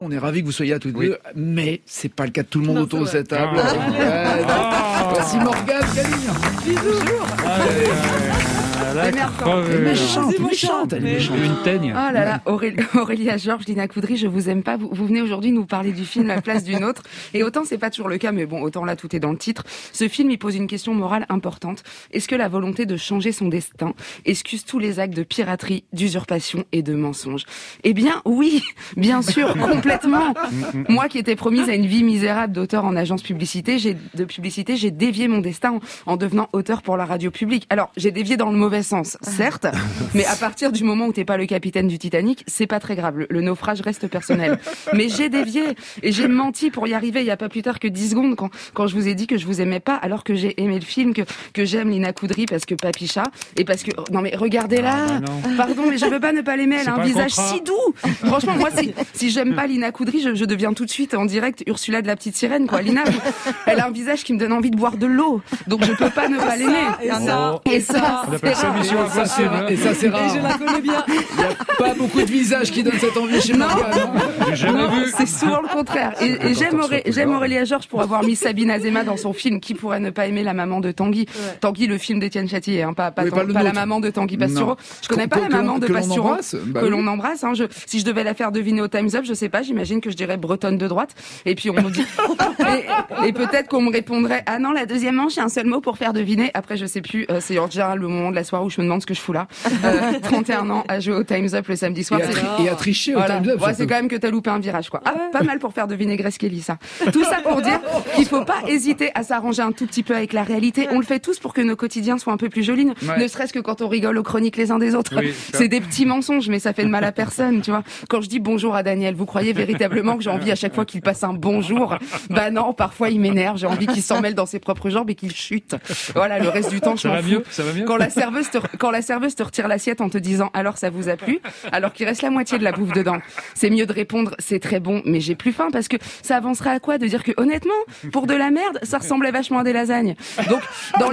On est ravis que vous soyez là tous les deux, mais c'est pas le cas de tout le monde autour de cette table. Voici Morgane Calignan. Bisous. Elle est méchante. Une teigne. Oh là là, Aurélia Georges, Lina Coudry, je vous aime pas. Vous venez aujourd'hui nous parler du film La place d'une autre. Et autant c'est pas toujours le cas, mais bon, autant là tout est dans le titre. Ce film, il pose une question morale importante. Est-ce que la volonté de changer son destin excuse tous les actes de piraterie, d'usurpation et de mensonge? Eh bien, oui, bien sûr, complètement. Moi qui étais promise à une vie misérable d'auteur en agence publicité, j'ai dévié mon destin en devenant auteur pour la radio publique. Alors, j'ai dévié dans le mauvais sens, certes, mais à partir du moment où t'es pas le capitaine du Titanic, c'est pas très grave. Le naufrage reste personnel. Mais j'ai dévié et j'ai menti pour y arriver il y a pas plus tard que 10 secondes quand je vous ai dit que je vous aimais pas, alors que j'ai aimé le film, que j'aime Lina Coudry parce que Papicha et parce que non mais regardez-la. Pardon, mais je veux pas ne pas l'aimer. Elle a un visage si doux. Franchement, moi si j'aime pas Lina Coudry, je deviens tout de suite en direct Ursula de la petite sirène quoi. Lina, elle a un visage qui me donne envie de boire de l'eau. Donc je peux pas ne pas l'aimer. Et ça, et ça, c'est rare. Et je la connais bien. Il n'y a pas beaucoup de visages qui donnent cette envie chez Morgane. J'ai jamais vu. C'est souvent le contraire. Et j'aime Aurélia Georges pour avoir mis Sabine Azema dans son film. Qui pourrait ne pas aimer la maman de Tanguy? Tanguy, le film d'Étienne Châtillier, hein, pas la maman de Tanguy Pastureau. Je connais pas la maman de Pastureau. Que l'on embrasse. Hein. Si je devais la faire deviner au Time's Up, je sais pas, j'imagine que je dirais bretonne de droite. Et puis on me dit... et peut-être qu'on me répondrait, ah non, la deuxième manche, c'est un seul mot pour faire deviner. Après, je sais plus, c'est en général le moment de la soirée où je me demande ce que je fous là. 31 ans à jouer au Time's Up le samedi soir. Et à tricher au Time's Up. Ouais, c'est quand même que t'as loupé un virage, quoi. Ah, pas mal pour faire deviner Grace Kelly, ça. Tout ça pour dire qu'il faut pas hésiter à s'arranger un tout petit peu avec la réalité. On le fait tous pour que nos quotidiens soient un peu plus jolis, ne serait-ce que quand on rigole aux chroniques les uns des autres. Oui, c'est des petits mensonges, mais ça fait de mal à personne, tu vois. Quand je dis bonjour à Daniel, vous croyez véritablement que j'ai envie à chaque fois qu'il passe un bonjour? Bah non, parfois il m'énerve, j'ai envie qu'il s'en mêle dans ses propres jambes et qu'il chute. Voilà, le reste du temps, je m'en fous. Ça va mieux. Quand la serveuse te retire l'assiette en te disant alors ça vous a plu, alors qu'il reste la moitié de la bouffe dedans, c'est mieux de répondre c'est très bon mais j'ai plus faim, parce que ça avancerait à quoi de dire que honnêtement pour de la merde ça ressemblait vachement à des lasagnes. Donc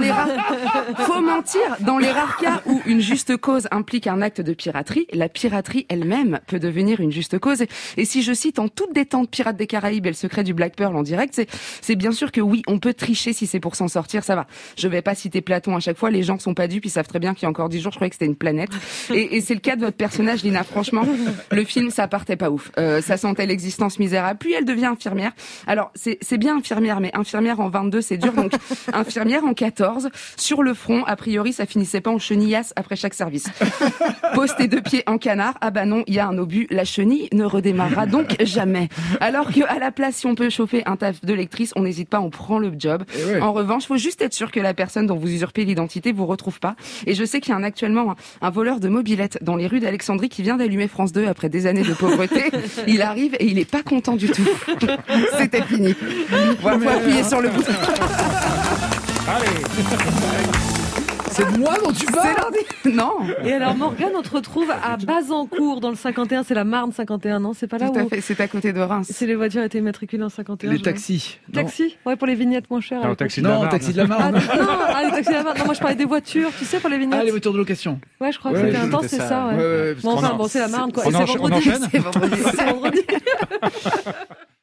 faut mentir dans les rares cas où une juste cause implique un acte de piraterie. La piraterie elle-même peut devenir une juste cause, et si je cite en toute détente Pirates des Caraïbes et le secret du Black Pearl en direct, c'est bien sûr que oui, on peut tricher si c'est pour s'en sortir, ça va. Je vais pas citer Platon à chaque fois, les gens sont pas dupes, ils savent très bien qu'il y a encore 10 jours, je croyais que c'était une planète. Et c'est le cas de votre personnage, Lina. Franchement, le film, ça partait pas ouf. Ça sentait l'existence misérable. Puis elle devient infirmière. Alors, c'est bien infirmière, mais infirmière en 22, c'est dur. Donc, infirmière en 14, sur le front, a priori, ça finissait pas en chenillas après chaque service. Pose tes 2 pieds en canard. Ah bah non, il y a un obus. La chenille ne redémarrera donc jamais. Alors que, à la place, si on peut chauffer un taf de lectrice, on n'hésite pas, on prend le job. En revanche, faut juste être sûr que la personne dont vous usurpez l'identité vous retrouve pas. Et je sais qu'il y a actuellement un voleur de mobylettes dans les rues d'Alexandrie qui vient d'allumer France 2 après des années de pauvreté. Il arrive et il est pas content du tout. C'était fini. Voilà, faut appuyer sur le bouton. Allez. C'est de moi dont tu parles? Non. Et alors Morgane, on te retrouve à Bazancourt dans le 51, c'est la Marne 51, non? C'est pas là Tout à fait, c'est à côté de Reims. C'est les voitures étaient immatriculées en 51. Les taxis. Taxis? Ouais, pour les vignettes moins chères. Non, taxi de la Marne. Taxi de la Marne. Les taxis de la Marne. Non, moi je parlais des voitures, tu sais, pour les vignettes. Ah, les voitures de location. Ouais, je crois que c'était un temps, c'est ça, ouais. Bon, enfin, bon, c'est la Marne, quoi. Et c'est vendredi. On enchaîne. C'est vendredi.